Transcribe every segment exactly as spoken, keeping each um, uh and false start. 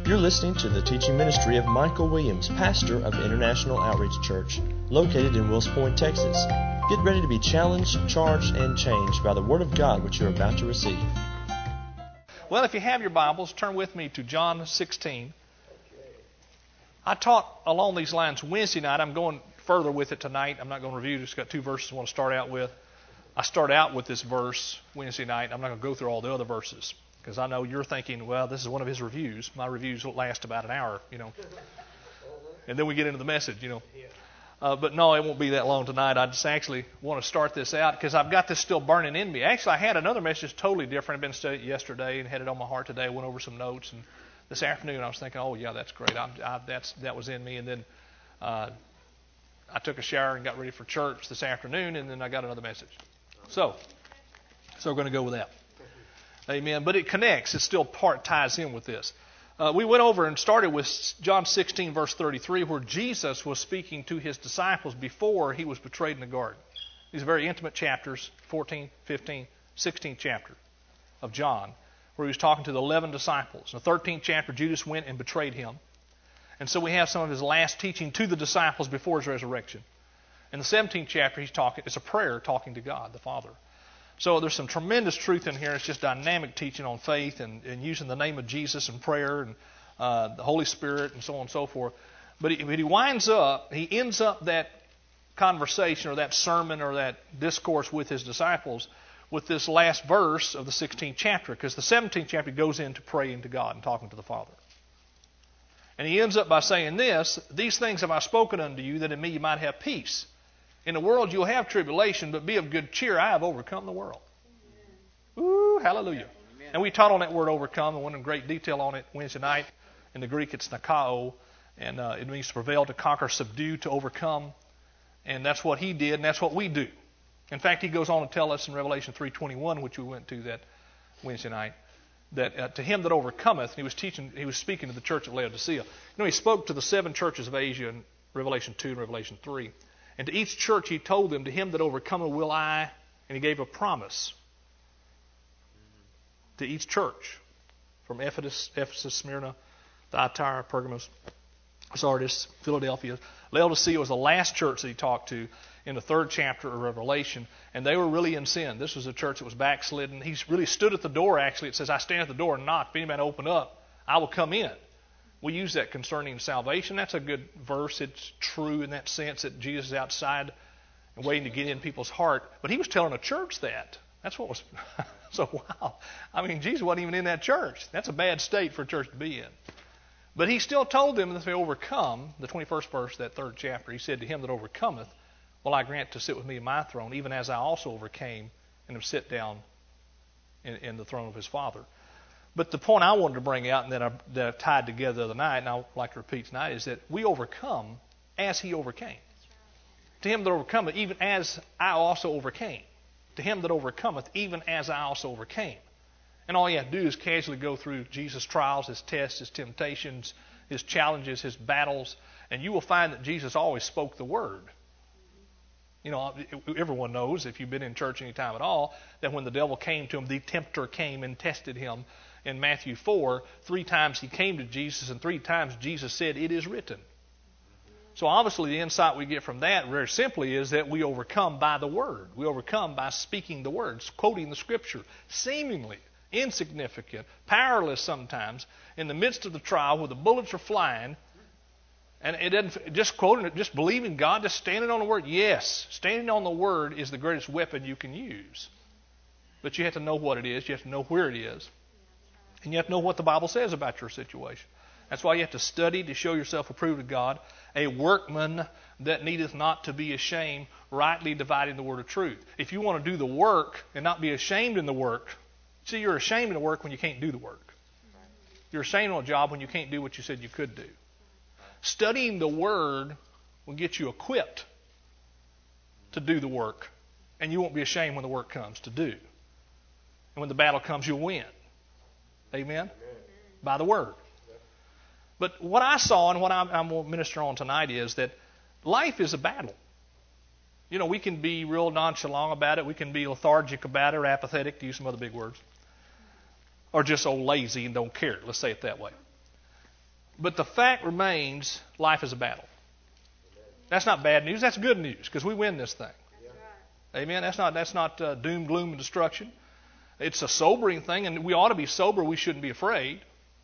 You're listening to the teaching ministry of Michael Williams, pastor of International Outreach Church, located in Wills Point, Texas. Get ready to be challenged, charged, and changed by the Word of God which you're about to receive. Well, if you have your Bibles, turn with me to John sixteen. I taught along these lines Wednesday night. I'm going further with it tonight. I'm not going to review. Just got two verses I want to start out with. I start out with this verse Wednesday night. I'm not going to go through all the other verses because I know you're thinking, well, this is one of his reviews. My reviews will last about an hour, you know. And then we get into the message, you know. Uh, but no, it won't be that long tonight. I just actually want to start this out because I've got this still burning in me. Actually, I had another message totally different. I've been studying it yesterday and had it on my heart today. I went over some notes, and this afternoon I was thinking, oh yeah, that's great. I, I, that's that was in me. And then uh, I took a shower and got ready for church this afternoon, and then I got another message. So, so we're going to go with that. Amen. But it connects. It still part ties in with this. Uh, we went over and started with John sixteen, verse thirty-three, where Jesus was speaking to his disciples before he was betrayed in the garden. These are very intimate chapters, fourteen, fifteen, sixteenth chapter of John, where he was talking to the eleven disciples. In the thirteenth chapter, Judas went and betrayed him. And so we have some of his last teaching to the disciples before his resurrection. In the seventeenth chapter, he's talking. It's a prayer talking to God, the Father. So there's some tremendous truth in here. It's just dynamic teaching on faith and, and using the name of Jesus and prayer and uh, the Holy Spirit and so on and so forth. But he, but he winds up, he ends up that conversation or that sermon or that discourse with his disciples with this last verse of the sixteenth chapter, because the seventeenth chapter goes into praying to God and talking to the Father. And he ends up by saying this, "These things have I spoken unto you, that in me you might have peace. In the world you'll have tribulation, but be of good cheer. I have overcome the world." Ooh, hallelujah. Amen. And we taught on that word overcome and went in great detail on it Wednesday night. In the Greek, it's nikao, and uh, it means to prevail, to conquer, subdue, to overcome. And that's what he did, and that's what we do. In fact, he goes on to tell us in Revelation three twenty-one, which we went to that Wednesday night, that uh, to him that overcometh, he was teaching, he was speaking to the church at Laodicea. You know, he spoke to the seven churches of Asia in Revelation two and Revelation three. And to each church he told them, to him that overcometh will I, and he gave a promise to each church, from Ephesus, Ephesus, Smyrna, Thyatira, Pergamos, Sardis, Philadelphia. Laodicea was the last church that he talked to in the third chapter of Revelation, and they were really in sin. This was a church that was backslidden. He really stood at the door, actually. It says, "I stand at the door and knock. If anybody open up, I will come in." We use that concerning salvation. That's a good verse. It's true in that sense that Jesus is outside and waiting to get in people's heart. But he was telling a church that. That's what was so wow. I mean, Jesus wasn't even in that church. That's a bad state for a church to be in. But he still told them that if they overcome, the twenty-first verse of that third chapter, he said, "To him that overcometh, will I grant to sit with me in my throne, even as I also overcame and have sit down in, in the throne of his Father." But the point I wanted to bring out and that I, that I tied together the other night, and I'd like to repeat tonight, is that we overcome as he overcame. Right. To him that overcometh, even as I also overcame. To him that overcometh, even as I also overcame. And all you have to do is casually go through Jesus' trials, his tests, his temptations, his challenges, his battles, and you will find that Jesus always spoke the word. You know, everyone knows, if you've been in church any time at all, that when the devil came to him, the tempter came and tested him. In Matthew four, three times he came to Jesus, and three times Jesus said, "It is written." So obviously the insight we get from that very simply is that we overcome by the word. We overcome by speaking the words, quoting the scripture, seemingly insignificant, powerless sometimes, in the midst of the trial where the bullets are flying. And it doesn't just quoting it, just believing God, just standing on the word. Yes, standing on the word is the greatest weapon you can use. But you have to know what it is. You have to know where it is. And you have to know what the Bible says about your situation. That's why you have to study to show yourself approved of God, a workman that needeth not to be ashamed, rightly dividing the word of truth. If you want to do the work and not be ashamed in the work, see, you're ashamed in the work when you can't do the work. You're ashamed on a job when you can't do what you said you could do. Studying the word will get you equipped to do the work, and you won't be ashamed when the work comes to do. And when the battle comes, you'll win. Amen? Amen. By the word. But what I saw and what I'm, I'm going to minister on tonight is that life is a battle. You know, we can be real nonchalant about it. We can be lethargic about it or apathetic, to use some other big words. Or just so lazy and don't care. Let's say it that way. But the fact remains, life is a battle. That's not bad news. That's good news because we win this thing. Amen. That's not that's not uh, doom, gloom, and destruction. It's a sobering thing, and we ought to be sober. We shouldn't be afraid.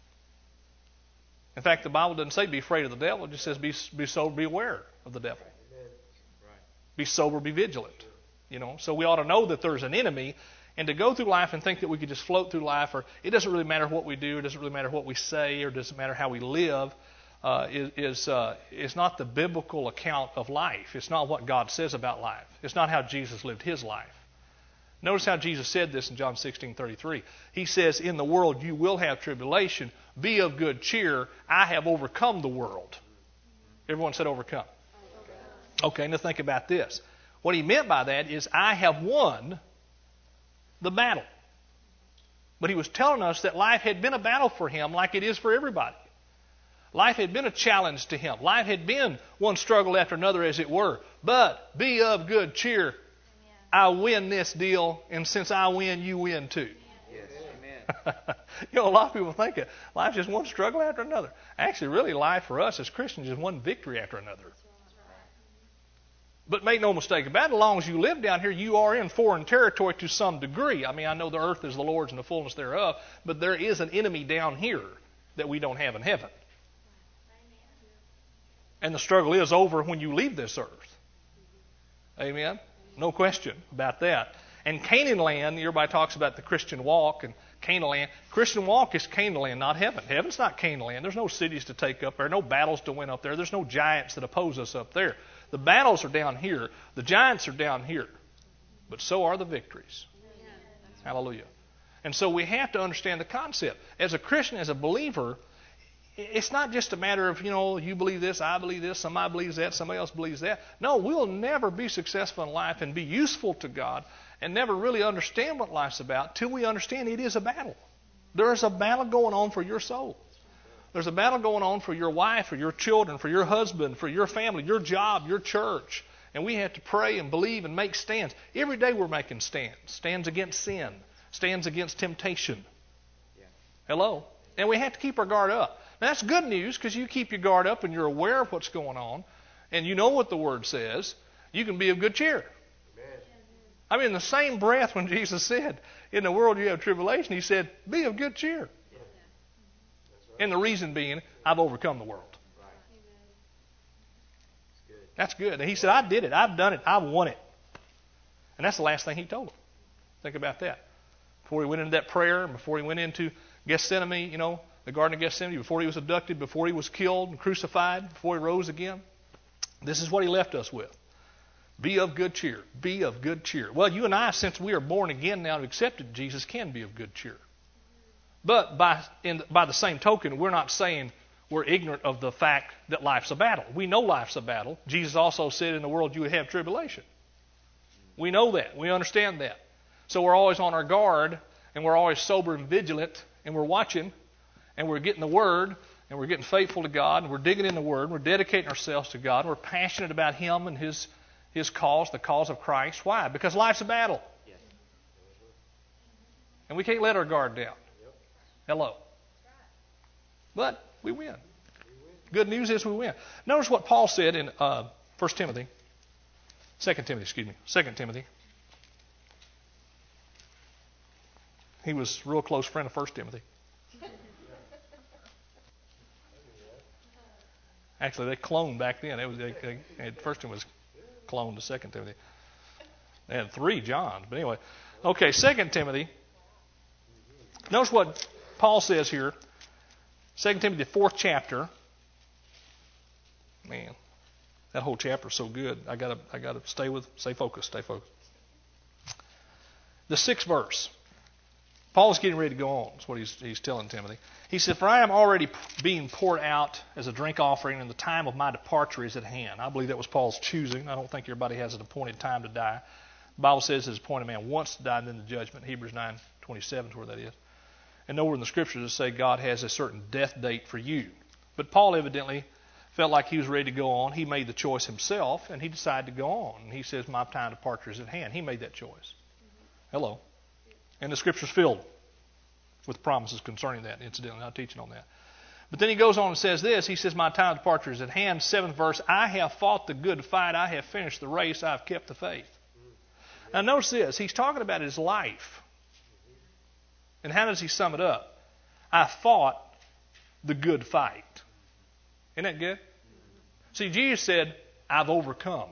In fact, the Bible doesn't say be afraid of the devil. It just says be be sober, be aware of the devil. Be sober, be vigilant. You know, so we ought to know that there's an enemy, and to go through life and think that we could just float through life, or it doesn't really matter what we do, it doesn't really matter what we say, or it doesn't matter how we live. Uh, is is, uh, is not the biblical account of life. It's not what God says about life. It's not how Jesus lived his life. Notice how Jesus said this in John sixteen thirty-three. He says, in the world you will have tribulation. Be of good cheer. I have overcome the world. Everyone said overcome. Okay, now think about this. What he meant by that is I have won the battle. But he was telling us that life had been a battle for him like it is for everybody. Life had been a challenge to him. Life had been one struggle after another, as it were. But be of good cheer. I win this deal, and since I win, you win too. Yes. Amen. You know, a lot of people think that life's just one struggle after another. Actually, really, life for us as Christians is one victory after another. But make no mistake about it, as long as you live down here, you are in foreign territory to some degree. I mean, I know the earth is the Lord's and the fullness thereof, but there is an enemy down here that we don't have in heaven. And the struggle is over when you leave this earth. Amen? No question about that. And Canaan land, everybody talks about the Christian walk and Canaan land. Christian walk is Canaan land, not heaven. Heaven's not Canaan land. There's no cities to take up there, no battles to win up there. There's no giants that oppose us up there. The battles are down here. The giants are down here. But so are the victories. Hallelujah. And so we have to understand the concept. As a Christian, as a believer, it's not just a matter of, you know, you believe this, I believe this, somebody believes that, somebody else believes that. No, we'll never be successful in life and be useful to God and never really understand what life's about till we understand it is a battle. There is a battle going on for your soul. There's a battle going on for your wife, for your children, for your husband, for your family, your job, your church. And we have to pray and believe and make stands. Every day we're making stands. Stands against sin. Stands against temptation. Yeah. Hello? And we have to keep our guard up. Now, that's good news because you keep your guard up and you're aware of what's going on and you know what the Word says. You can be of good cheer. Amen. I mean, in the same breath when Jesus said, in the world you have tribulation, he said, be of good cheer. Yeah. That's right. And the reason being, I've overcome the world. Right. That's good. That's good. And he said, I did it. I've done it. I won it. And that's the last thing he told them. Think about that. Before he went into that prayer, and before he went into Gethsemane, you know, the Garden of Gethsemane, before he was abducted, before he was killed and crucified, before he rose again, this is what he left us with. Be of good cheer. Be of good cheer. Well, you and I, since we are born again now and accepted Jesus, can be of good cheer. But by, in, by the same token, we're not saying we're ignorant of the fact that life's a battle. We know life's a battle. Jesus also said in the world you would have tribulation. We know that. We understand that. So we're always on our guard, and we're always sober and vigilant, and we're watching, and we're getting the Word, and we're getting faithful to God, and we're digging in the Word, and we're dedicating ourselves to God, and we're passionate about Him and His, His cause, the cause of Christ. Why? Because life's a battle. Yes. And we can't let our guard down. Yep. Hello. But we win. Good news is we win. Notice what Paul said in uh, First Timothy, Second Timothy, excuse me, Second Timothy. He was a real close friend of First Timothy. Actually, they cloned back then. It was they, they, First Timothy was cloned to Second Timothy. They had three Johns, but anyway. Okay, Second Timothy. Notice what Paul says here. Second Timothy, fourth chapter. Man, that whole chapter is so good. I gotta, I gotta stay with, stay focused, stay focused. The sixth verse. Paul is getting ready to go on. That's what he's, he's telling Timothy. He said, for I am already being poured out as a drink offering, and the time of my departure is at hand. I believe that was Paul's choosing. I don't think everybody has an appointed time to die. The Bible says it's appointed man once to die, and then the judgment. Hebrews nine twenty-seven is where that is. And nowhere in the Scriptures does it say God has a certain death date for you. But Paul evidently felt like he was ready to go on. He made the choice himself, and he decided to go on. And he says, my time of departure is at hand. He made that choice. Hello. And the Scripture's filled with promises concerning that, incidentally. I'm teaching on that. But then he goes on and says this. He says, my time of departure is at hand. Seventh verse, I have fought the good fight. I have finished the race. I have kept the faith. Now notice this. He's talking about his life. And how does he sum it up? I fought the good fight. Isn't that good? See, Jesus said, I've overcome.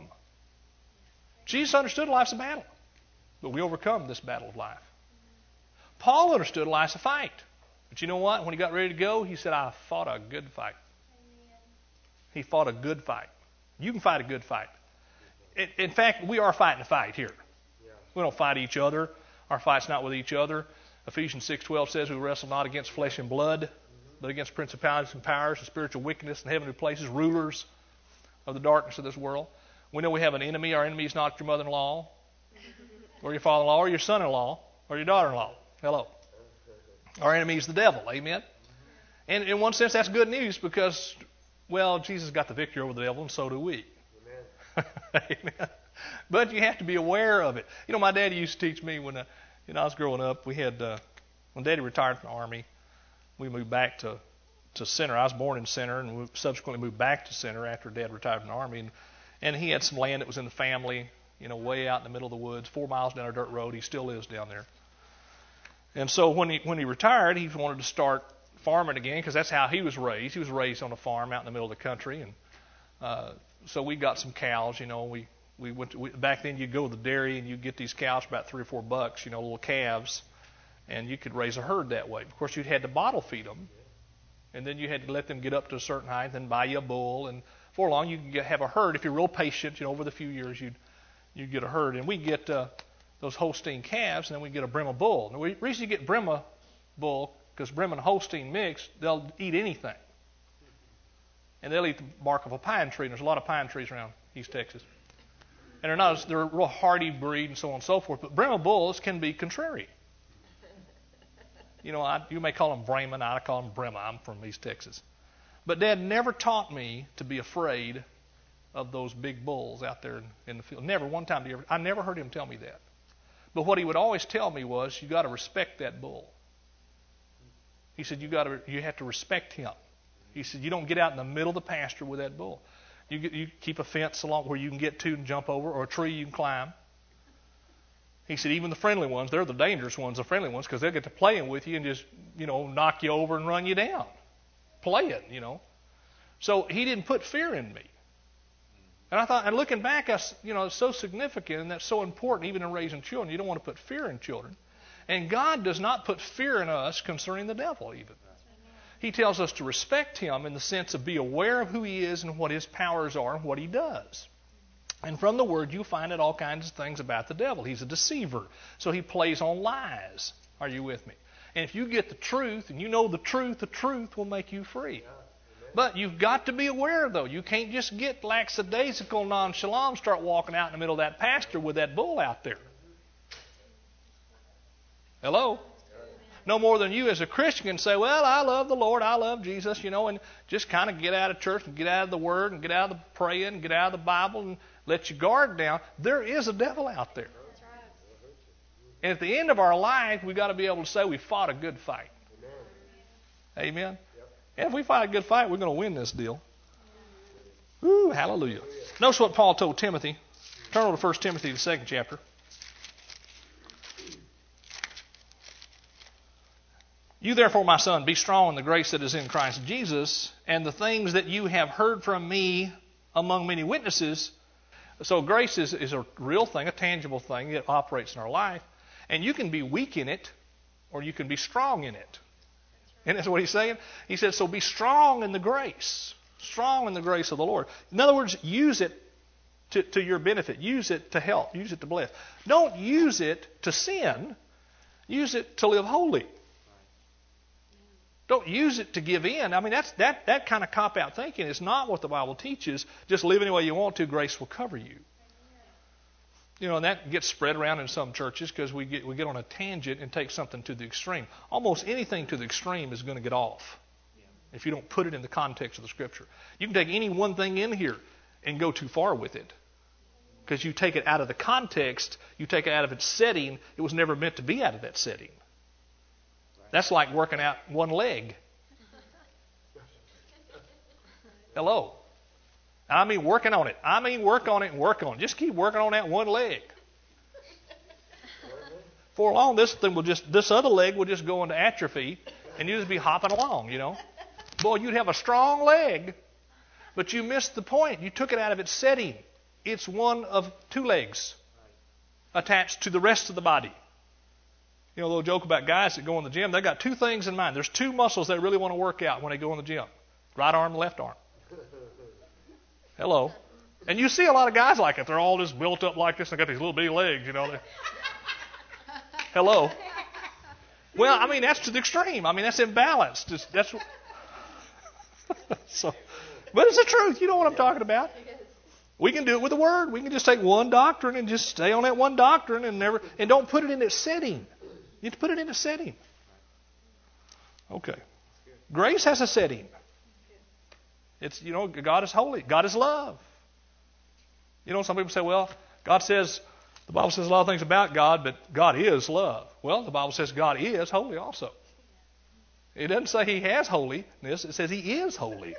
Jesus understood life's a battle. But we overcome this battle of life. Paul understood life's a fight. But you know what? When he got ready to go, he said, I fought a good fight. Amen. He fought a good fight. You can fight a good fight. In, in fact, we are fighting a fight here. Yeah. We don't fight each other. Our fight's not with each other. Ephesians six twelve says we wrestle not against flesh and blood, mm-hmm. but against principalities and powers and spiritual wickedness in heavenly places, rulers of the darkness of this world. We know we have an enemy. Our enemy is not your mother-in-law or your father-in-law or your son-in-law or your daughter-in-law. Hello. Our enemy is the devil. Amen? And in one sense, that's good news because, well, Jesus got the victory over the devil, and so do we. Amen. Amen. But you have to be aware of it. You know, my daddy used to teach me when uh, you know, I was growing up. We had, uh, when Daddy retired from the Army, we moved back to, to Center. I was born in Center, and we subsequently moved back to Center after Dad retired from the Army. And, and he had some land that was in the family, you know, way out in the middle of the woods, four miles down a dirt road. He still lives down there. And so when he when he retired, he wanted to start farming again because that's how he was raised. He was raised on a farm out in the middle of the country, and uh, so we got some cows. You know, we we went to, we, back then. You'd go to the dairy and you'd get these cows for about three or four bucks. You know, little calves, and you could raise a herd that way. Of course, you had to bottle feed them, and then you had to let them get up to a certain height, then buy you a bull, and before long you could get, have a herd if you're real patient. You know, over the few years you'd you'd get a herd, and we get. Uh, those Holstein calves, and then we get a Brahma bull. Now, the reason you get Brahma bull, because Brahma and Holstein mix, they'll eat anything. And they'll eat the bark of a pine tree. And there's a lot of pine trees around East Texas. And they're not, they're a real hardy breed and so on and so forth. But Brahma bulls can be contrary. You know, I, you may call them Brahman. I call them Brahma. I'm from East Texas. But Dad never taught me to be afraid of those big bulls out there in, in the field. Never. One time, did he ever, I never heard him tell me that. But what he would always tell me was, you got to respect that bull. He said, you got to, you have to respect him. He said, you don't get out in the middle of the pasture with that bull. You get, you keep a fence along where you can get to and jump over, or a tree you can climb. He said, even the friendly ones, they're the dangerous ones, the friendly ones, because they'll get to playing with you and just, you know, knock you over and run you down. Playing, you know. So he didn't put fear in me. And I thought, and looking back, I, you know, it's so significant and that's so important, even in raising children. You don't want to put fear in children. And God does not put fear in us concerning the devil, even. He tells us to respect him in the sense of be aware of who he is and what his powers are and what he does. And from the Word, you find out all kinds of things about the devil. He's a deceiver, so he plays on lies. Are you with me? And if you get the truth and you know the truth, the truth will make you free. But you've got to be aware, though. You can't just get lackadaisical, nonchalant, start walking out in the middle of that pasture with that bull out there. Hello? No more than you as a Christian can say, well, I love the Lord, I love Jesus, you know, and just kind of get out of church and get out of the Word and get out of the praying and get out of the Bible and let your guard down. There is a devil out there. And at the end of our life, we've got to be able to say we fought a good fight. Amen? And if we fight a good fight, we're going to win this deal. Woo, hallelujah. Notice what Paul told Timothy. Turn over to First Timothy, the second chapter. You therefore, my son, be strong in the grace that is in Christ Jesus, and the things that you have heard from me among many witnesses. So grace is, is a real thing, a tangible thing that operates in our life. And you can be weak in it, or you can be strong in it. And that's what he's saying. He said, so be strong in the grace. Strong in the grace of the Lord. In other words, use it to, to your benefit. Use it to help. Use it to bless. Don't use it to sin. Use it to live holy. Don't use it to give in. I mean, that's that, that kind of cop-out thinking is not what the Bible teaches. Just live any way you want to. Grace will cover you. You know, and that gets spread around in some churches because we get we get on a tangent and take something to the extreme. Almost anything to the extreme is going to get off if you don't put it in the context of the Scripture. You can take any one thing in here and go too far with it because you take it out of the context, you take it out of its setting. It was never meant to be out of that setting. That's like working out one leg. Hello. I mean working on it. I mean work on it and work on it. Just keep working on that one leg. For long, this thing will just, this other leg will just go into atrophy, and you just be hopping along, you know. Boy, you'd have a strong leg, but you missed the point. You took it out of its setting. It's one of two legs attached to the rest of the body. You know, a little joke about guys that go in the gym. They've got two things in mind. There's two muscles they really want to work out when they go in the gym. Right arm, left arm. Hello. And you see a lot of guys like it. They're all just built up like this and got these little bitty legs, you know. Hello. Well, I mean, that's to the extreme. I mean, that's imbalanced. It's, that's so, but it's the truth. You know what I'm talking about. We can do it with the Word. We can just take one doctrine and just stay on that one doctrine and never and don't put it in its setting. You have to put it in its setting. Okay. Grace has a setting. It's, you know, God is holy. God is love. You know, some people say, well, God says, the Bible says a lot of things about God, but God is love. Well, the Bible says God is holy also. It doesn't say He has holiness. It says He is holy.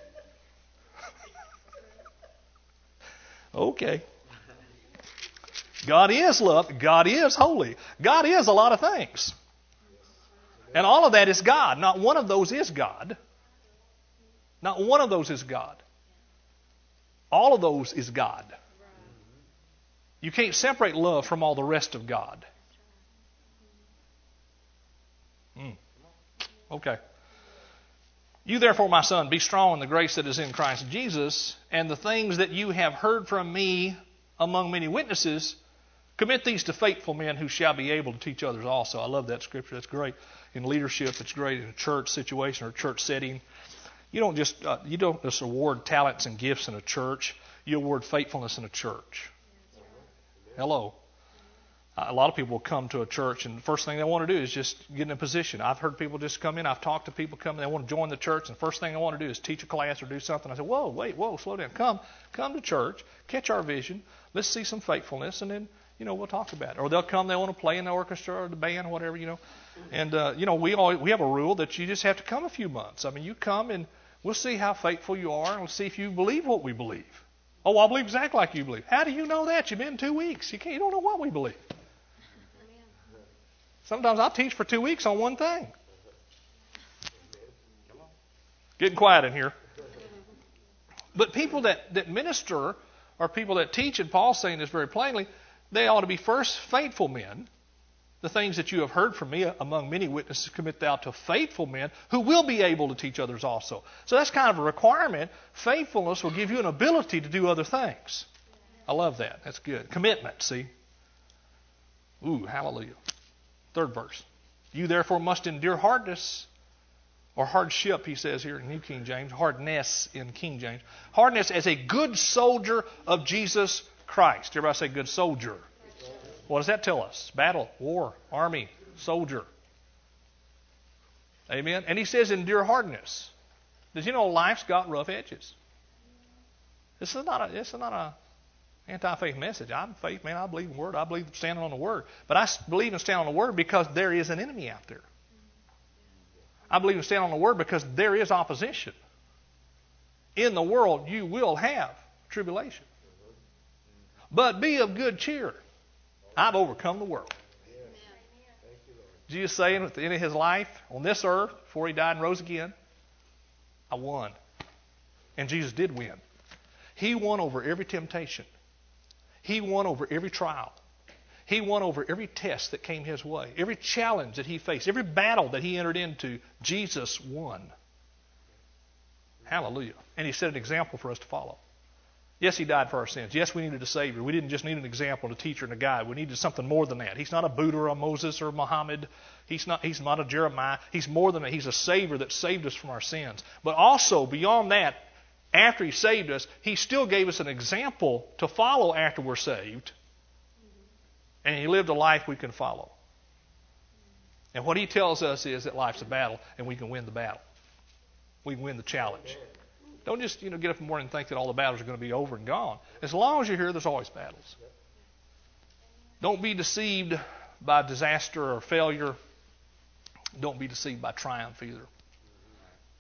Okay. God is love. God is holy. God is a lot of things. And all of that is God. Not one of those is God. Not one of those is God. All of those is God. You can't separate love from all the rest of God. Mm. Okay. You therefore, my son, be strong in the grace that is in Christ Jesus, and the things that you have heard from me among many witnesses, commit these to faithful men who shall be able to teach others also. I love that scripture. That's great in leadership. It's great in a church situation or a church setting. You don't just uh, you don't just award talents and gifts in a church. You award faithfulness in a church. Hello. A lot of people will come to a church, and the first thing they want to do is just get in a position. I've heard people just come in. I've talked to people come in. They want to join the church, and the first thing they want to do is teach a class or do something. I say, whoa, wait, whoa, slow down. Come, come to church, catch our vision. Let's see some faithfulness, and then, you know, we'll talk about it. Or they'll come, they want to play in the orchestra or the band or whatever, you know. And, uh, you know, we always, we have a rule that you just have to come a few months. I mean, you come, and we'll see how faithful you are, and we'll see if you believe what we believe. Oh, I believe exactly like you believe. How do you know that? You've been two weeks. You can't. You don't know what we believe. Sometimes I'll teach for two weeks on one thing. Getting quiet in here. But people that, that minister or people that teach, and Paul's saying this very plainly, they ought to be first faithful men. The things that you have heard from me among many witnesses commit thou to faithful men who will be able to teach others also. So that's kind of a requirement. Faithfulness will give you an ability to do other things. I love that. That's good. Commitment, see? Ooh, hallelujah. Third verse. You therefore must endure hardness, or hardship, he says here in New King James. Hardness in King James. Hardness as a good soldier of Jesus Christ. Everybody say good soldier. What does that tell us? Battle, war, army, soldier. Amen. And he says endure hardness. Did you know life's got rough edges? This is not a this is not a anti-faith message. I'm faith, man. I believe in the Word. I believe in standing on the Word. But I believe in standing on the Word because there is an enemy out there. I believe in standing on the Word because there is opposition. In the world you will have tribulation. But be of good cheer. I've overcome the world. Jesus saying at the end of his life on this earth, before he died and rose again, I won. And Jesus did win. He won over every temptation. He won over every trial. He won over every test that came his way. Every challenge that he faced. Every battle that he entered into, Jesus won. Hallelujah. And he set an example for us to follow. Yes, he died for our sins. Yes, we needed a Savior. We didn't just need an example, a teacher, and a guide. We needed something more than that. He's not a Buddha or a Moses or a Muhammad. He's not, he's not a Jeremiah. He's more than that. He's a Savior that saved us from our sins. But also, beyond that, after he saved us, he still gave us an example to follow after we're saved. And he lived a life we can follow. And what he tells us is that life's a battle, and we can win the battle. We can win the challenge. Don't just, you know, get up in the morning and think that all the battles are going to be over and gone. As long as you're here, there's always battles. Don't be deceived by disaster or failure. Don't be deceived by triumph either.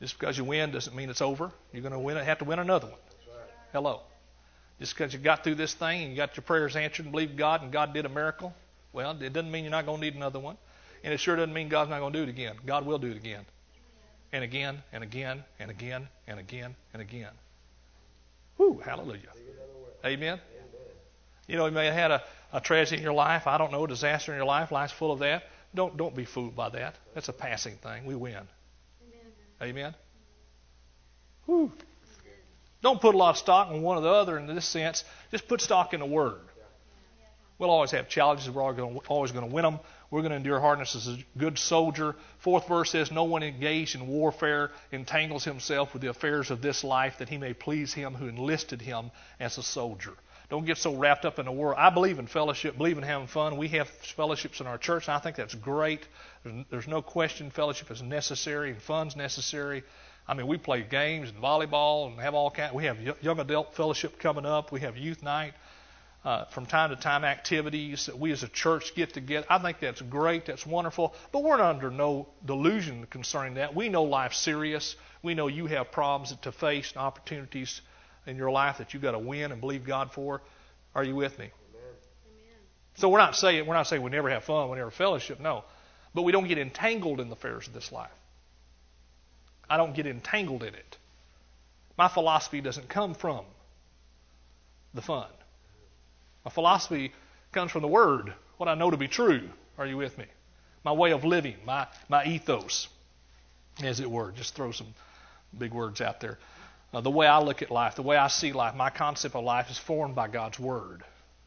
Just because you win doesn't mean it's over. You're going to win, have to win another one. Hello. Just because you got through this thing and you got your prayers answered and believed God and God did a miracle, well, it doesn't mean you're not going to need another one. And it sure doesn't mean God's not going to do it again. God will do it again. And again, and again, and again, and again, and again. Whew, hallelujah. Amen. You know, you may have had a, a tragedy in your life. I don't know, a disaster in your life. Life's full of that. Don't don't be fooled by that. That's a passing thing. We win. Amen. Whew. Don't put a lot of stock in one or the other in this sense. Just put stock in the Word. We'll always have challenges. We're always going to win them. We're going to endure hardness as a good soldier. Fourth verse says, no one engaged in warfare entangles himself with the affairs of this life, that he may please him who enlisted him as a soldier. Don't get so wrapped up in the world. I believe in fellowship, believe in having fun. We have fellowships in our church, and I think that's great. There's no question fellowship is necessary and fun's necessary. I mean, we play games and volleyball and have all kinds. We have young adult fellowship coming up. We have youth night. Uh, from time to time activities that we as a church get together. I think that's great. That's wonderful. But we're under no delusion concerning that. We know life's serious. We know you have problems to face and opportunities in your life that you've got to win and believe God for. Are you with me? Amen. So we're not saying we're not saying we never have fun, we never fellowship. No, but we don't get entangled in the affairs of this life. I don't get entangled in it. My philosophy doesn't come from the fun. My philosophy comes from the Word, what I know to be true. Are you with me? My way of living, my, my ethos, as it were. Just throw some big words out there. Uh, the way I look at life, the way I see life, my concept of life is formed by God's Word.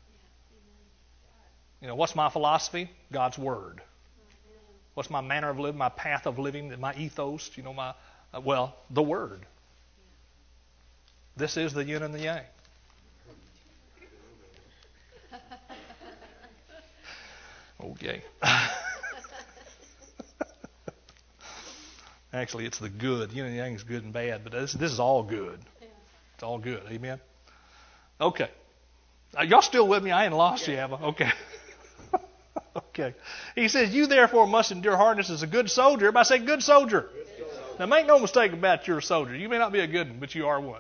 You know, what's my philosophy? God's Word. What's my manner of living, my path of living, my ethos? You know, my uh, well, the Word. This is the yin and the yang. Okay. Actually, it's the good. Yin and yang is good and bad, but this, this is all good. It's all good. Amen? Okay. Are y'all still with me? I ain't lost you, have I? Okay. Okay. He says, you therefore must endure hardness as a good soldier. Everybody say good soldier. Good soldier. Now make no mistake about it, you're a soldier. You may not be a good one, but you are one.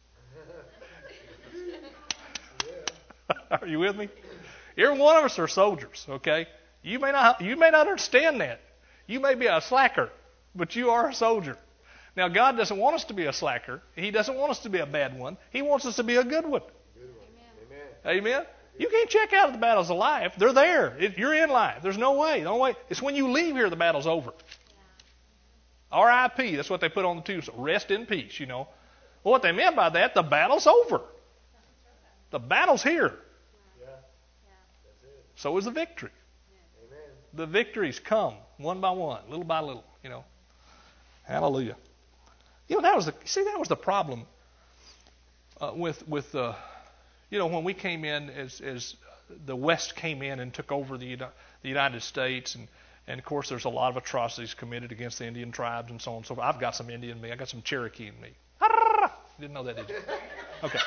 Are you with me? Every one of us are soldiers, okay? You may not you may not understand that. You may be a slacker, but you are a soldier. Now, God doesn't want us to be a slacker. He doesn't want us to be a bad one. He wants us to be a good one. Good one. Amen. Amen. You can't check out of the battles of life. They're there. It, you're in life. There's no way. No way. It's when you leave here the battle's over. Yeah. R I P. That's what they put on the tubes. Rest in peace, you know. Well, what they meant by that, the battle's over. The battle's here. So is the victory. Amen. The victories come one by one, little by little, you know. Hallelujah. You know, that was the see that was the problem uh, with with uh, you know, when we came in as as the West came in and took over the the United States, and and of course there's a lot of atrocities committed against the Indian tribes and so on and so forth. I've got some Indian in me. I got some Cherokee in me. You didn't know that, did you? Okay.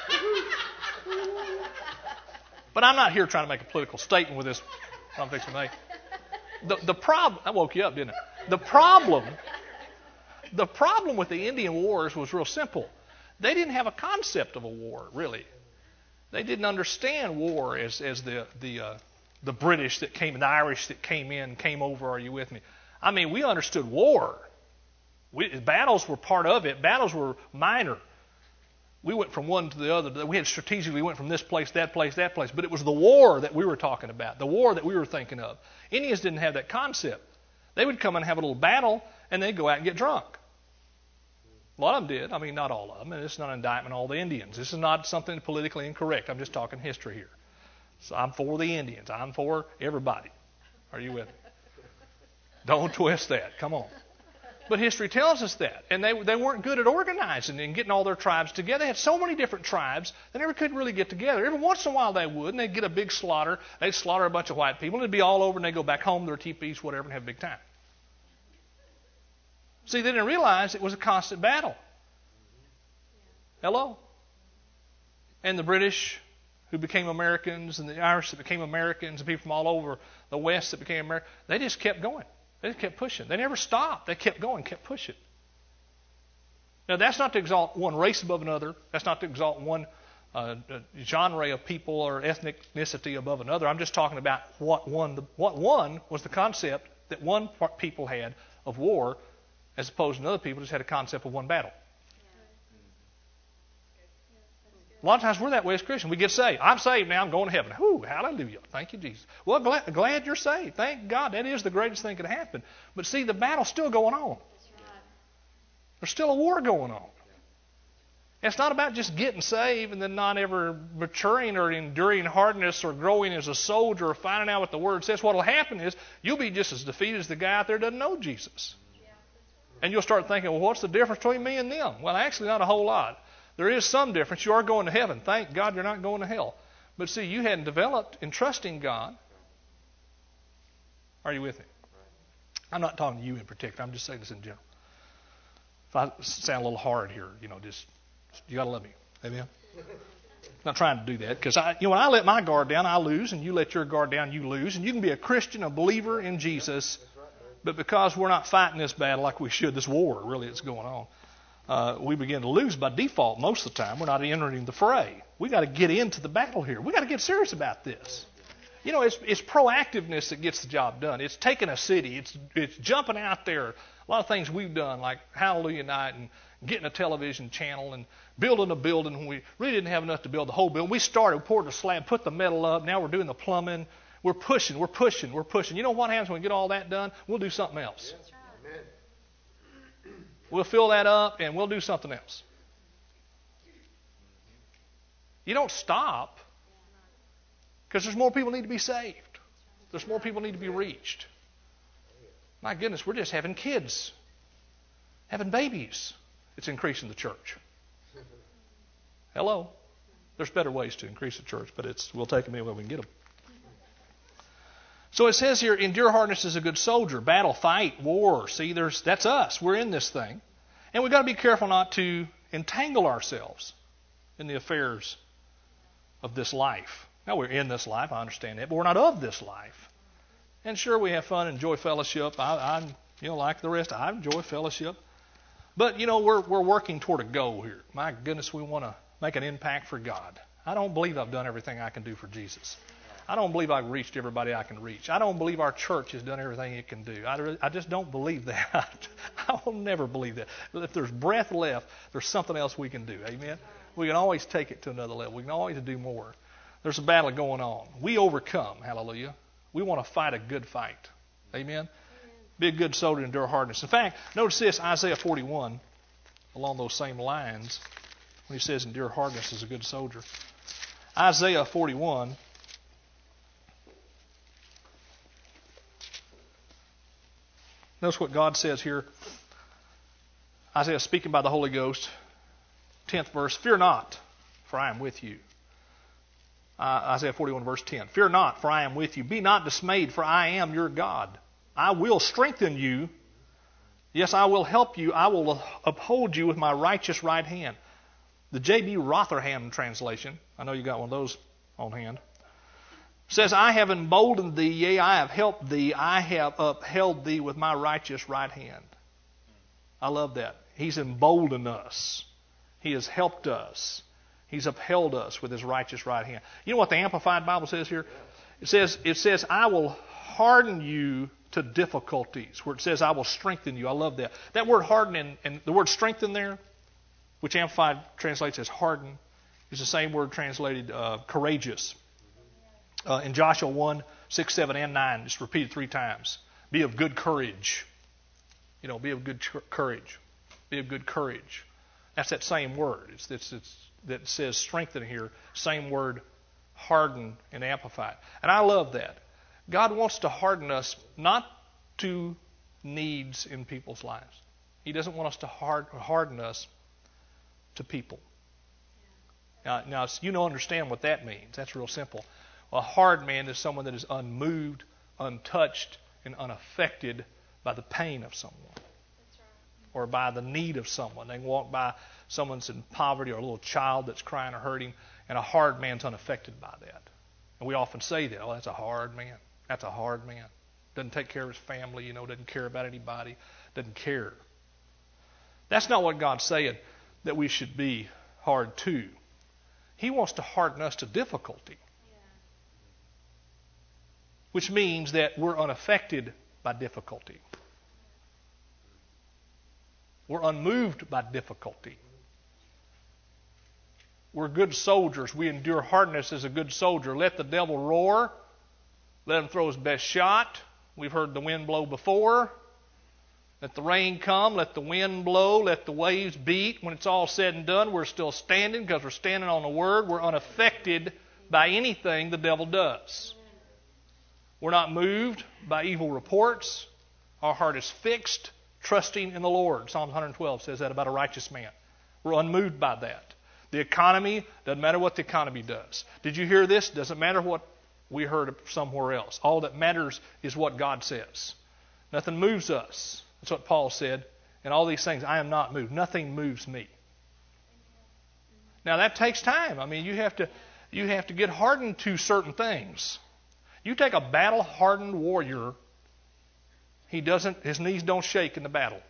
But I'm not here trying to make a political statement with this. I'm fixing to make. The, the problem, I woke you up, didn't I? The problem, the problem with the Indian Wars was real simple. They didn't have a concept of a war, really. They didn't understand war as, as the the uh, the British that came, the Irish that came in, came over. Are you with me? I mean, we understood war. We, battles were part of it. Battles were minor. We went from one to the other. We had strategically went from this place, that place, that place. But it was the war that we were talking about, the war that we were thinking of. Indians didn't have that concept. They would come and have a little battle, and they'd go out and get drunk. A lot of them did. I mean, not all of them. And it's not an indictment on all the Indians. This is not something politically incorrect. I'm just talking history here. So I'm for the Indians. I'm for everybody. Are you with me? Don't twist that. Come on. But history tells us that. And they they weren't good at organizing and getting all their tribes together. They had so many different tribes, they never could really get together. Every once in a while they would, and they'd get a big slaughter. They'd slaughter a bunch of white people, and it'd be all over, and they'd go back home to their teepees, whatever, and have a big time. See, they didn't realize it was a constant battle. Hello? And the British, who became Americans, and the Irish that became Americans, and people from all over the West that became Americans, they just kept going. They just kept pushing. They never stopped. They kept going, kept pushing. Now, that's not to exalt one race above another. That's not to exalt one uh, genre of people or ethnicity above another. I'm just talking about what one, the, what one was the concept that one people had of war, as opposed to other people just had a concept of one battle. A lot of times we're that way as Christians. We get saved. I'm saved now. I'm going to heaven. Whew, hallelujah. Thank you, Jesus. Well, glad, glad you're saved. Thank God. That is the greatest thing that could happen. But see, the battle's still going on. There's still a war going on. It's not about just getting saved and then not ever maturing or enduring hardness or growing as a soldier or finding out what the Word says. What will happen is you'll be just as defeated as the guy out there who doesn't know Jesus. And you'll start thinking, well, what's the difference between me and them? Well, actually, not a whole lot. There is some difference. You are going to heaven. Thank God you're not going to hell. But see, you hadn't developed in trusting God. Are you with me? I'm not talking to you in particular. I'm just saying this in general. If I sound a little hard here, you know, just you got to love me. Amen? I'm not trying to do that because I, you know, when I let my guard down, I lose, and you let your guard down, you lose. And you can be a Christian, a believer in Jesus, but because we're not fighting this battle like we should, this war really that's going on, uh, we begin to lose by default most of the time. We're not entering the fray. We got to get into the battle here. We got to get serious about this. You know, it's it's proactiveness that gets the job done. It's taking a city. It's it's jumping out there. A lot of things we've done, like Hallelujah Night and getting a television channel and building a building when we really didn't have enough to build the whole building. We started, we poured the slab, put the metal up. Now we're doing the plumbing. We're pushing, we're pushing, we're pushing. You know what happens when we get all that done? We'll do something else. Yes. We'll fill that up and we'll do something else. You don't stop because there's more people need to be saved. There's more people need to be reached. My goodness, we're just having kids, having babies. It's increasing the church. Hello. There's better ways to increase the church, but it's we'll take them in when we can get them. So it says here, endure hardness as a good soldier. Battle, fight, war. See, there's that's us. We're in this thing. And we've got to be careful not to entangle ourselves in the affairs of this life. Now, we're in this life, I understand that, but we're not of this life. And sure, we have fun and enjoy fellowship. I, I you know, like the rest, I enjoy fellowship. But, you know, we're we're working toward a goal here. My goodness, we want to make an impact for God. I don't believe I've done everything I can do for Jesus. I don't believe I've reached everybody I can reach. I don't believe our church has done everything it can do. I, I just don't believe that. I will never believe that. But if there's breath left, there's something else we can do. Amen? We can always take it to another level. We can always do more. There's a battle going on. We overcome. Hallelujah. We want to fight a good fight. Amen? Amen. Be a good soldier and endure hardness. In fact, notice this, Isaiah forty-one, along those same lines, when he says endure hardness as a good soldier. Isaiah forty-one. Notice what God says here. Isaiah speaking by the Holy Ghost, tenth verse, fear not, for I am with you. Uh, Isaiah forty-one verse ten, fear not, for I am with you. Be not dismayed, for I am your God. I will strengthen you. Yes, I will help you. I will uphold you with my righteous right hand. The J B Rotherham translation, I know you got one of those on hand, says, I have emboldened thee, yea, I have helped thee, I have upheld thee with my righteous right hand. I love that. He's emboldened us. He has helped us. He's upheld us with his righteous right hand. You know what the Amplified Bible says here? It says, it says, I will harden you to difficulties, where it says, I will strengthen you. I love that. That word harden and, and the word strengthen there, which Amplified translates as harden, is the same word translated uh, courageous. Uh, in Joshua one, six, seven, and nine, it's repeated three times. Be of good courage. You know, be of good courage. Be of good courage. That's that same word. It's, it's, it's that says strengthen here. Same word, harden and amplified. And I love that. God wants to harden us not to needs in people's lives. He doesn't want us to hard, harden us to people. Now, now, you know, understand what that means. That's real simple. A hard man is someone that is unmoved, untouched, and unaffected by the pain of someone. That's right. Or by the need of someone. They can walk by someone's in poverty or a little child that's crying or hurting, and a hard man's unaffected by that. And we often say that, oh, that's a hard man. That's a hard man. Doesn't take care of his family, you know, doesn't care about anybody, doesn't care. That's not what God's saying, that we should be hard to. He wants to harden us to difficulty. Which means that we're unaffected by difficulty. We're unmoved by difficulty. We're good soldiers. We endure hardness as a good soldier. Let the devil roar. Let him throw his best shot. We've heard the wind blow before. Let the rain come. Let the wind blow. Let the waves beat. When it's all said and done, we're still standing because we're standing on the Word. We're unaffected by anything the devil does. We're not moved by evil reports. Our heart is fixed, trusting in the Lord. Psalm one twelve says that about a righteous man. We're unmoved by that. The economy, doesn't matter what the economy does. Did you hear this? Doesn't matter what we heard somewhere else. All that matters is what God says. Nothing moves us. That's what Paul said. And all these things, I am not moved. Nothing moves me. Now that takes time. I mean, you have to you have to get hardened to certain things. You take a battle-hardened warrior, he doesn't his knees don't shake in the battle.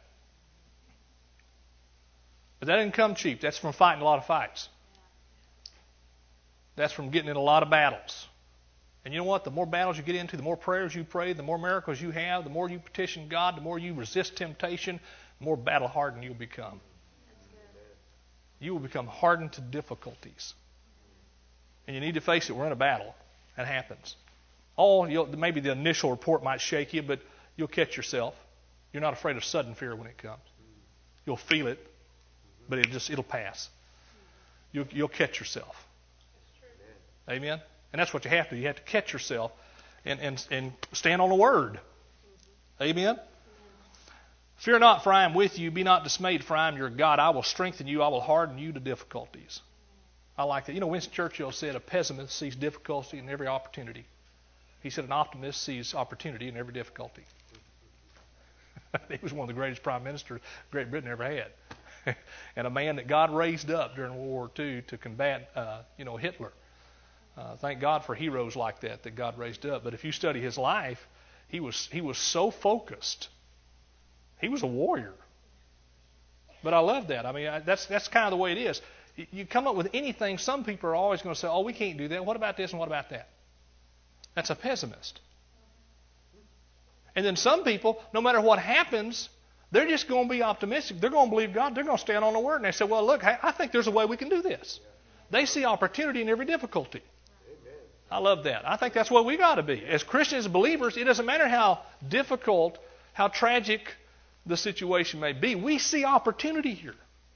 But that didn't come cheap. That's from fighting a lot of fights. That's from getting in a lot of battles. And you know what? The more battles you get into, the more prayers you pray, the more miracles you have, the more you petition God, the more you resist temptation, the more battle-hardened you'll become. You will become hardened to difficulties. And you need to face it. We're in a battle. That happens. Oh, you'll, maybe the initial report might shake you, but you'll catch yourself. You're not afraid of sudden fear when it comes. You'll feel it, but it just it'll pass. You'll, you'll catch yourself. Amen? And that's what you have to do. You have to catch yourself and, and, and stand on the Word. Amen? Fear not, for I am with you. Be not dismayed, for I am your God. I will strengthen you. I will harden you to difficulties. I like that. You know, Winston Churchill said, a pessimist sees difficulty in every opportunity. He said, an optimist sees opportunity in every difficulty. He was one of the greatest prime ministers Great Britain ever had. And a man that God raised up during World War Two to combat, uh, you know, Hitler. Uh, thank God for heroes like that that God raised up. But if you study his life, he was he was so focused. He was a warrior. But I love that. I mean, I, that's that's kind of the way it is. You, you come up with anything, some people are always going to say, oh, we can't do that. What about this and what about that? That's a pessimist. And then some people, no matter what happens, they're just going to be optimistic. They're going to believe God. They're going to stand on the Word. And they say, well, look, I think there's a way we can do this. They see opportunity in every difficulty. I love that. I think that's what we got to be. As Christians, as believers, it doesn't matter how difficult, how tragic the situation may be. We see opportunity here.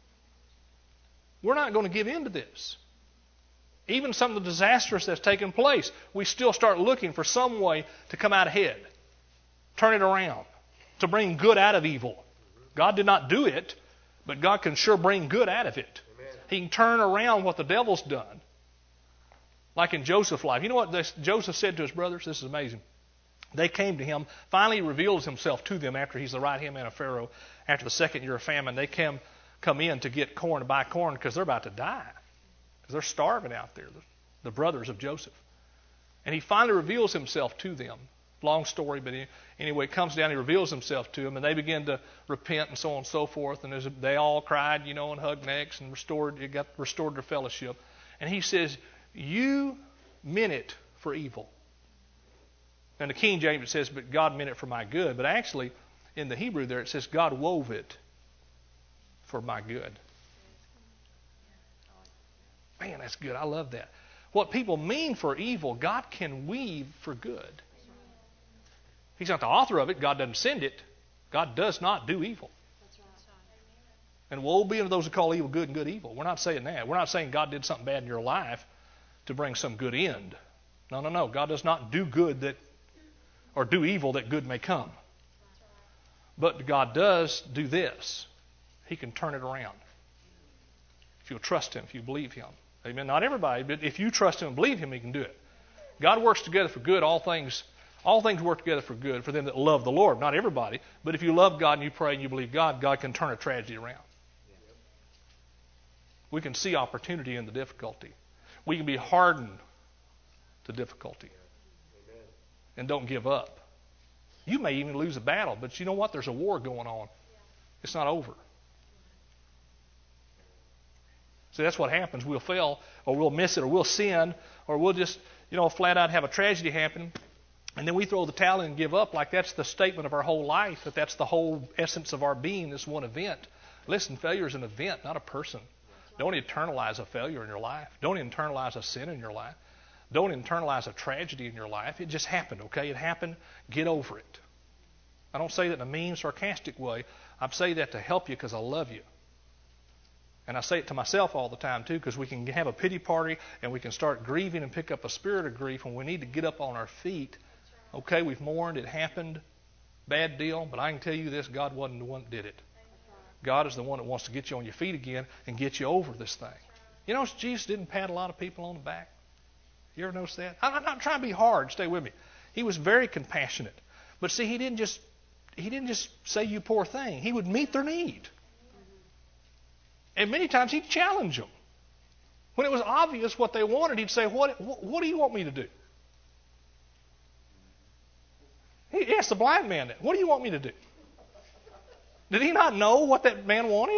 We're not going to give in to this. Even some of the disastrous that's taken place, we still start looking for some way to come out ahead, turn it around, to bring good out of evil. God did not do it, but God can sure bring good out of it. Amen. He can turn around what the devil's done. Like in Joseph's life. You know what this, Joseph said to his brothers? This is amazing. They came to him. Finally, he reveals himself to them after he's the right-hand man of Pharaoh. After the second year of famine, they come, come in to get corn, to buy corn, because they're about to die. Because they're starving out there, the, the brothers of Joseph. And he finally reveals himself to them. Long story, but anyway, it comes down, he reveals himself to them, and they begin to repent and so on and so forth. And a, they all cried, you know, and hugged necks and restored, it got restored their fellowship. And he says, you meant it for evil. And the King James it says, but God meant it for my good. But actually, in the Hebrew there, it says, God wove it for my good. Man, that's good. I love that. What people mean for evil, God can weave for good. He's not the author of it. God doesn't send it. God does not do evil. And woe be unto those who call evil good and good evil. We're not saying that. We're not saying God did something bad in your life to bring some good end. No, no, no. God does not do good that, or do evil that good may come. But God does do this. He can turn it around. If you'll trust Him, if you believe Him. Amen. Not everybody, but if you trust Him and believe Him, He can do it. God works together for good. All things, all things work together for good for them that love the Lord. Not everybody, but if you love God and you pray and you believe God, God can turn a tragedy around. We can see opportunity in the difficulty. We can be hardened to difficulty. And don't give up. You may even lose a battle, but you know what? There's a war going on. It's not over. See, that's what happens. We'll fail, or we'll miss it, or we'll sin, or we'll just, you know, flat out have a tragedy happen, and then we throw the towel in and give up like that's the statement of our whole life, that that's the whole essence of our being, this one event. Listen, failure is an event, not a person. Don't internalize a failure in your life. Don't internalize a sin in your life. Don't internalize a tragedy in your life. It just happened, okay? It happened. Get over it. I don't say that in a mean, sarcastic way. I say that to help you because I love you. And I say it to myself all the time, too, because we can have a pity party and we can start grieving and pick up a spirit of grief when we need to get up on our feet. Okay, we've mourned. It happened. Bad deal. But I can tell you this, God wasn't the one that did it. God is the one that wants to get you on your feet again and get you over this thing. You know, Jesus didn't pat a lot of people on the back. You ever notice that? I'm not trying to be hard. Stay with me. He was very compassionate. But see, he didn't just he didn't just say, you poor thing. He would meet their need. And many times he'd challenge them. When it was obvious what they wanted, he'd say, what, what, what do you want me to do? He asked the blind man that. What do you want me to do? Did he not know what that man wanted?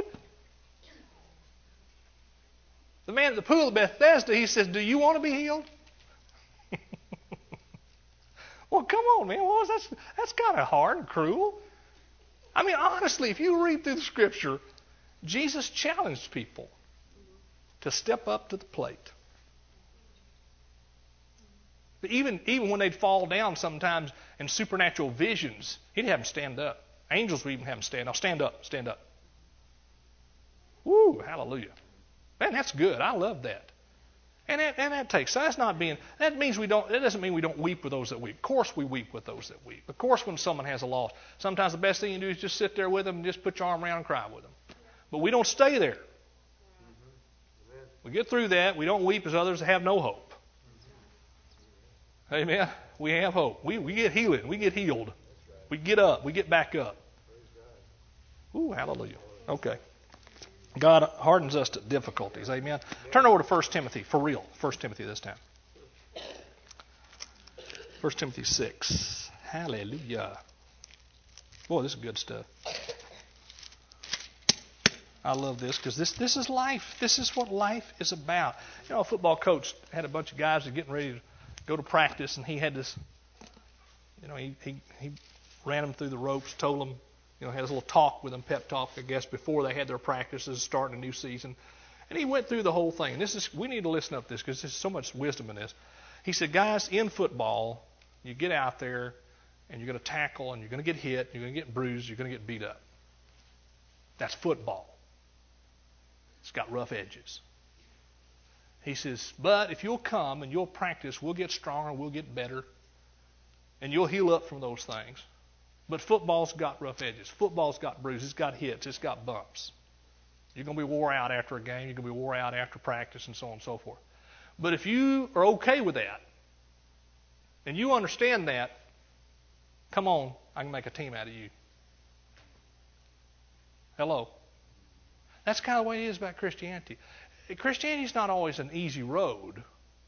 The man at the pool of Bethesda, he says, do you want to be healed? Well, come on, man. Well, that's that's kind of hard and cruel. I mean, honestly, if you read through the Scripture, Jesus challenged people to step up to the plate. But even, even when they'd fall down sometimes in supernatural visions, he'd have them stand up. Angels would even have them stand up. Stand up, stand up. Woo, hallelujah. Man, that's good. I love that. And that, and that takes, that's not being, that means we don't, that doesn't mean we don't weep with those that weep. Of course we weep with those that weep. Of course when someone has a loss, sometimes the best thing you do is just sit there with them and just put your arm around and cry with them. But we don't stay there. We get through that. We don't weep as others have no hope. Amen. We have hope. We, we get healing. We get healed. We get up. We get back up. Ooh, hallelujah. Okay. God hardens us to difficulties. Amen. Turn over to First Timothy, for real. First Timothy this time. First Timothy six. Hallelujah. Boy, this is good stuff. I love this because this, this is life. This is what life is about. You know, a football coach had a bunch of guys that were getting ready to go to practice, and he had this, you know, he, he, he ran them through the ropes, told them, you know, had his little talk with them, pep talk, I guess, before they had their practices, starting a new season. And he went through the whole thing. And this is, we need to listen up to this because there's so much wisdom in this. He said, guys, in football, you get out there and you're going to tackle and you're going to get hit, you're going to get bruised, you're going to get beat up. That's football. It's got rough edges. He says, but if you'll come and you'll practice, we'll get stronger, we'll get better, and you'll heal up from those things. But football's got rough edges. Football's got bruises. It's got hits. It's got bumps. You're going to be wore out after a game. You're going to be wore out after practice and so on and so forth. But if you are okay with that and you understand that, come on, I can make a team out of you. Hello. That's kind of the way it is about Christianity. Christianity is not always an easy road.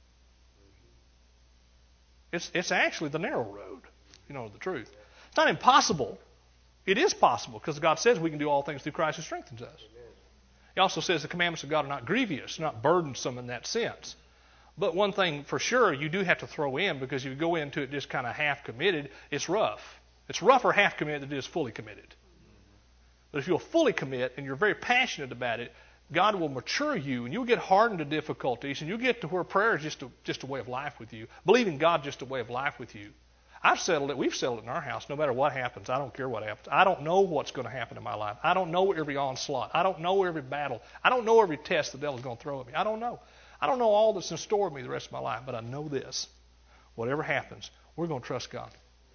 It's, it's actually the narrow road, you know the truth. It's not impossible. It is possible because God says we can do all things through Christ who strengthens us. Amen. He also says the commandments of God are not grievous, not burdensome in that sense. But one thing for sure you do have to throw in, because if you go into it just kind of half committed, it's rough. It's rougher half committed than it is fully committed. But if you'll fully commit and you're very passionate about it, God will mature you and you'll get hardened to difficulties and you'll get to where prayer is just a, just a way of life with you. Believing God just a way of life with you. I've settled it. We've settled it in our house. No matter what happens, I don't care what happens. I don't know what's going to happen in my life. I don't know every onslaught. I don't know every battle. I don't know every test the devil's going to throw at me. I don't know. I don't know all that's in store for me the rest of my life, but I know this. Whatever happens, we're going to trust God.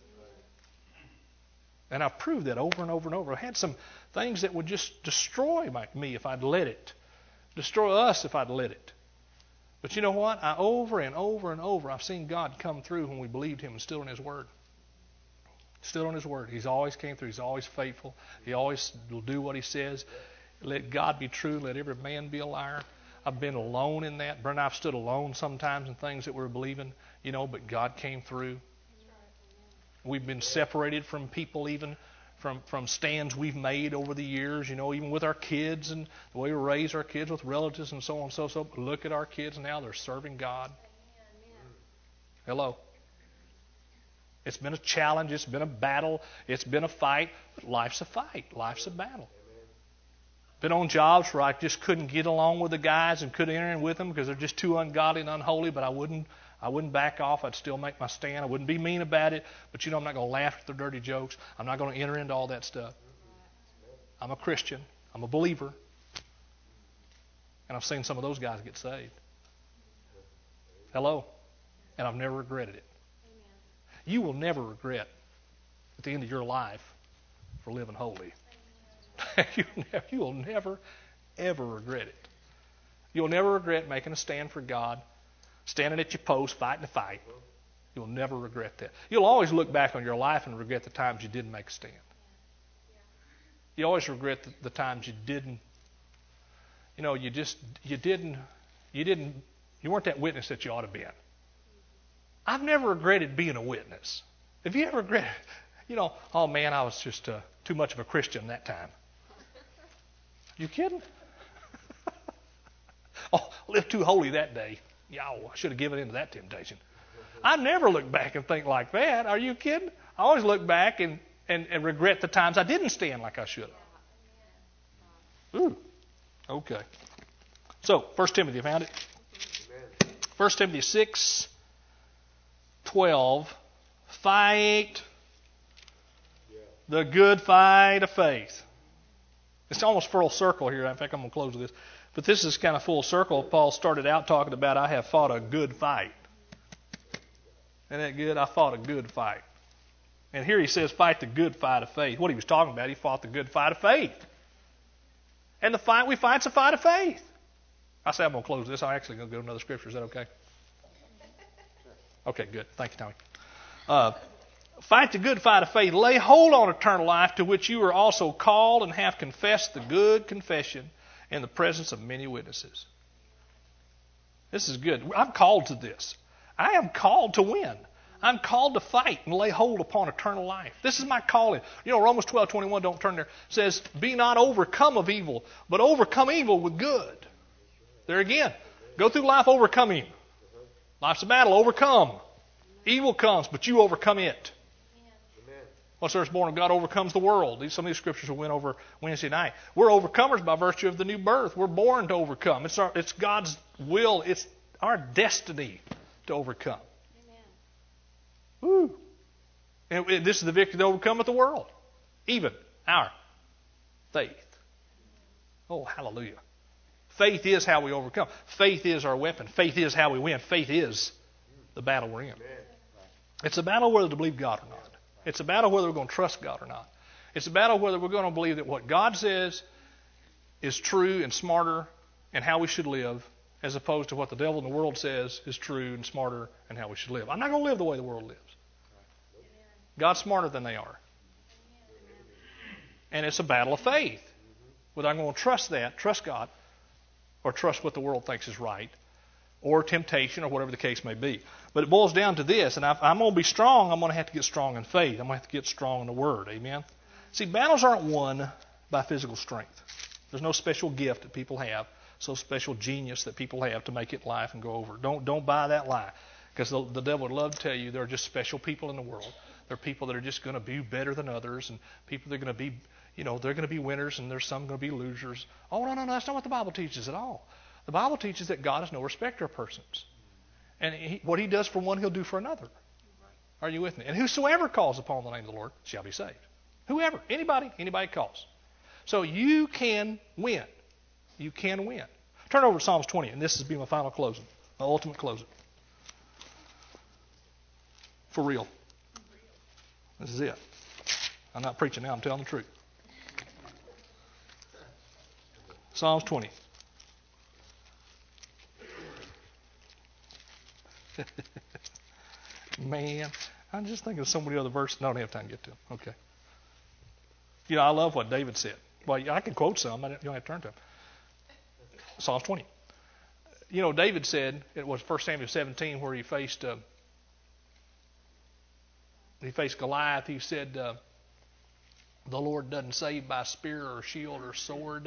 And I've proved that over and over and over. I had some things that would just destroy my, me if I'd let it. Destroy us if I'd let it. But you know what? I over and over and over, I've seen God come through when we believed Him and stood on His Word. Stood on His Word. He's always came through. He's always faithful. He always will do what He says. Let God be true. Let every man be a liar. I've been alone in that. Brent and I've stood alone sometimes in things that we're believing, you know, but God came through. We've been separated from people even from, from stands we've made over the years, you know, even with our kids and the way we raise our kids with relatives and so on and so so. Look at our kids now; they're serving God. Hello. It's been a challenge. It's been a battle. It's been a fight. But life's a fight. Life's a battle. Been on jobs where I just couldn't get along with the guys and couldn't enter in with them because they're just too ungodly and unholy. But I wouldn't, I wouldn't back off. I'd still make my stand. I wouldn't be mean about it. But you know, I'm not going to laugh at their dirty jokes. I'm not going to enter into all that stuff. I'm a Christian. I'm a believer. And I've seen some of those guys get saved. Hello. And I've never regretted it. You will never regret at the end of your life for living holy. you, never, you will never, ever regret it. You'll never regret making a stand for God, standing at your post, fighting the fight. You'll never regret that. You'll always look back on your life and regret the times you didn't make a stand. You always regret the, the times you didn't, you know, you just, you didn't, you didn't, you weren't that witness that you ought to be. I've never regretted being a witness. Have you ever regretted, you know, oh man, I was just uh, too much of a Christian that time. You kidding? Oh, I lived too holy that day. Yeah, oh, I should have given in to that temptation. I never look back and think like that. Are you kidding? I always look back and, and, and regret the times I didn't stand like I should have. Ooh, okay. So, First Timothy, you found it? First Timothy six, twelve. Fight the good fight of faith. It's almost full circle here. In fact, I'm going to close with this. But this is kind of full circle. Paul started out talking about, I have fought a good fight. Isn't that good? I fought a good fight. And here he says, fight the good fight of faith. What he was talking about, he fought the good fight of faith. And the fight we fight's a fight of faith. I say I'm going to close this. I'm actually going to go to another scripture. Is that okay? Okay, good. Thank you, Tommy. Uh, fight the good fight of faith. Lay hold on eternal life, to which you are also called and have confessed the good confession in the presence of many witnesses. This is good. I'm called to this. I am called to win. I'm called to fight and lay hold upon eternal life. This is my calling. You know, Romans twelve twenty-one, don't turn there, says, be not overcome of evil, but overcome evil with good. There again, go through life overcoming. Life's a battle, overcome. Evil comes, but you overcome it. Once there's born of God overcomes the world. These, some of these scriptures we went over Wednesday night. We're overcomers by virtue of the new birth. We're born to overcome. It's our, it's God's will. It's our destiny to overcome. Woo. And, and this is the victory that overcometh the world. Even our faith. Oh, hallelujah. Faith is how we overcome. Faith is our weapon. Faith is how we win. Faith is the battle we're in. It's a battle whether to believe God or not. It's a battle whether we're going to trust God or not. It's a battle whether we're going to believe that what God says is true and smarter and how we should live, as opposed to what the devil in the world says is true and smarter and how we should live. I'm not going to live the way the world lives. God's smarter than they are. And it's a battle of faith. Whether I'm going to trust that, trust God, or trust what the world thinks is right, or temptation, or whatever the case may be. But it boils down to this, and if I'm going to be strong, I'm going to have to get strong in faith. I'm going to have to get strong in the Word. Amen? See, battles aren't won by physical strength. There's no special gift that people have, so special genius that people have to make it in life and go over. Don't don't buy that lie, because the, the devil would love to tell you there are just special people in the world. There are people that are just going to be better than others, and people that are going to be, you know, they're going to be winners, and there's some going to be losers. Oh, no, no, no, that's not what the Bible teaches at all. The Bible teaches that God is no respecter of persons. And he, what he does for one, he'll do for another. Are you with me? And whosoever calls upon the name of the Lord shall be saved. Whoever, anybody, anybody calls. So you can win. You can win. Turn over to Psalms twenty, and this is be my final closing, my ultimate closing. For real. This is it. I'm not preaching now, I'm telling the truth. Psalms twenty. Man, I'm just thinking of so many other verses. No, I don't have time to get to them. Okay. You know, I love what David said. Well, I can quote some. I don't, you don't have to turn to them. Psalms twenty. You know, David said, it was First Samuel seventeen where he faced uh, he faced Goliath. He said, uh, The Lord doesn't save by spear or shield or sword.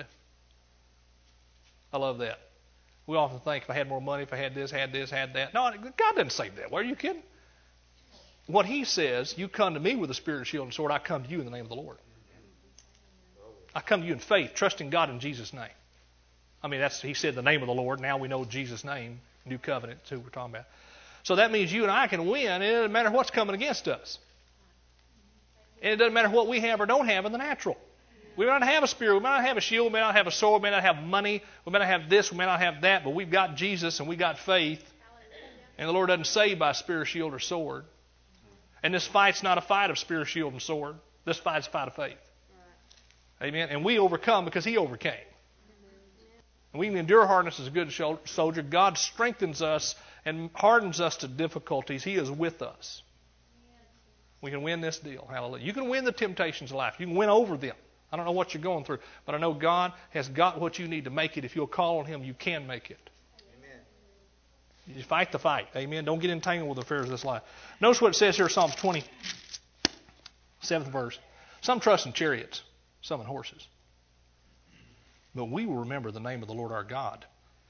I love that. We often think if I had more money, if I had this, had this, had that. No, God doesn't save that way. Are you kidding? What He says, you come to me with a spear, shield, and sword. I come to you in the name of the Lord. I come to you in faith, trusting God in Jesus' name. I mean, that's He said the name of the Lord. Now we know Jesus' name, New Covenant, that's who we're talking about. So that means you and I can win, and it doesn't matter what's coming against us. And it doesn't matter what we have or don't have in the natural. We may not have a spear, we may not have a shield, we may not have a sword, we may not have money, we may not have this, we may not have that, but we've got Jesus and we've got faith. And the Lord doesn't save by spear, shield, or sword. And this fight's not a fight of spear, shield, and sword. This fight's a fight of faith. Amen. And we overcome because He overcame. And we can endure hardness as a good soldier. God strengthens us and hardens us to difficulties. He is with us. We can win this deal. Hallelujah. You can win the temptations of life. You can win over them. I don't know what you're going through, but I know God has got what you need to make it. If you'll call on Him, you can make it. Amen. You fight the fight. Amen. Don't get entangled with the affairs of this life. Notice what it says here, Psalms twenty, seventh verse. Some trust in chariots, some in horses. But we will remember the name of the Lord our God.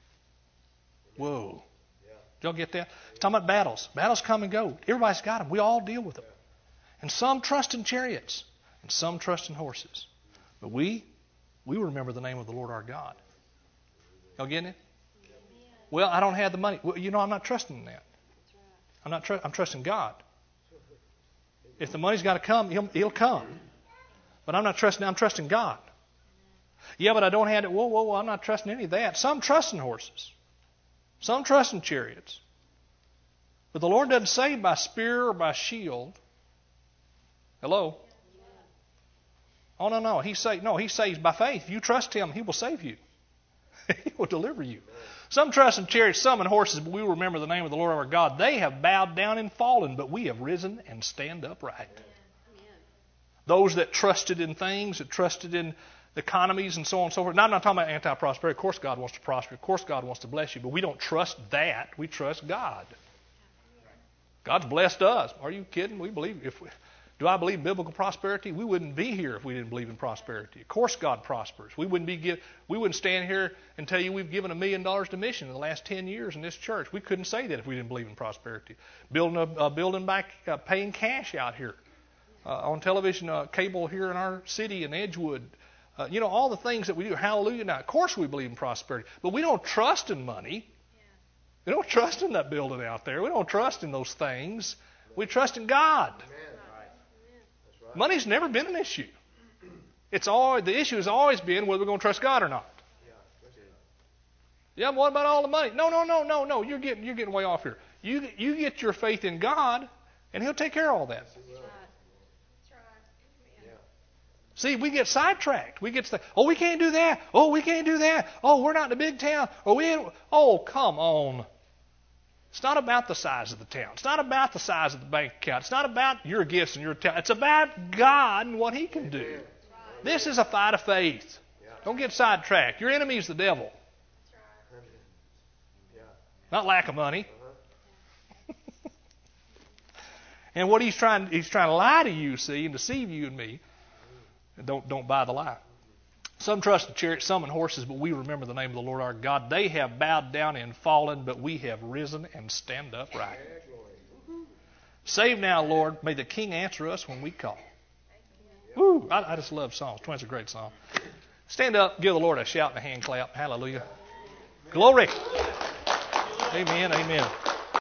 Whoa. Did y'all get that? It's talking about battles. Battles come and go. Everybody's got them. We all deal with them. And some trust in chariots, and some trust in horses. But we, we remember the name of the Lord our God. Y'all getting it? Well, I don't have the money. Well, you know, I'm not trusting in that. I'm not. Tr- I'm trusting God. If the money's got to come, he'll, he'll come. But I'm not trusting. I'm trusting God. Yeah, but I don't have it. Whoa, whoa, whoa! I'm not trusting any of that. Some trust in horses. Some trust in chariots. But the Lord doesn't save by spear or by shield. Hello? Oh, no, no. He say, no, He saves by faith. If you trust Him, He will save you. He will deliver you. Some trust in chariots, some in horses, but we will remember the name of the Lord our God. They have bowed down and fallen, but we have risen and stand upright. Those that trusted in things, that trusted in the economies and so on and so forth. Now, I'm not talking about anti-prosperity. Of course God wants to prosper. Of course God wants to bless you. But we don't trust that. We trust God. God's blessed us. Are you kidding? We believe. If we, do I believe in biblical prosperity? We wouldn't be here if we didn't believe in prosperity. Of course God prospers. We wouldn't be give, we wouldn't stand here and tell you we've given a million dollars to mission in the last ten years in this church. We couldn't say that if we didn't believe in prosperity. Building a, a building back, uh, paying cash out here. Uh, on television, uh, cable here in our city in Edgewood. Uh, you know, all the things that we do. Hallelujah. Now, of course we believe in prosperity. But we don't trust in money. We don't trust in that building out there. We don't trust in those things. We trust in God. Money's never been an issue. It's always, the issue has always been whether we're going to trust God or not. Yeah, but what about all the money? No, no, no, no, no. You're getting you're getting way off here. You you get your faith in God, and He'll take care of all that. See, we get sidetracked. We get to, oh, we can't do that. Oh, we can't do that. Oh, we're not in a big town. Oh, we ain't, oh, come on. It's not about the size of the town. It's not about the size of the bank account. It's not about your gifts and your talent. It's about God and what He can do. This is a fight of faith. Don't get sidetracked. Your enemy is the devil. Not lack of money. And what he's trying, he's trying to lie to you, see, and deceive you and me. Don't don't buy the lie. Some trust in chariots, some in horses, but we remember the name of the Lord our God. They have bowed down and fallen, but we have risen and stand upright. Save now, Lord. May the King answer us when we call. Woo! I, I just love songs. twenty's a great song. Stand up, give the Lord a shout and a hand clap. Hallelujah. Glory. Amen. Amen.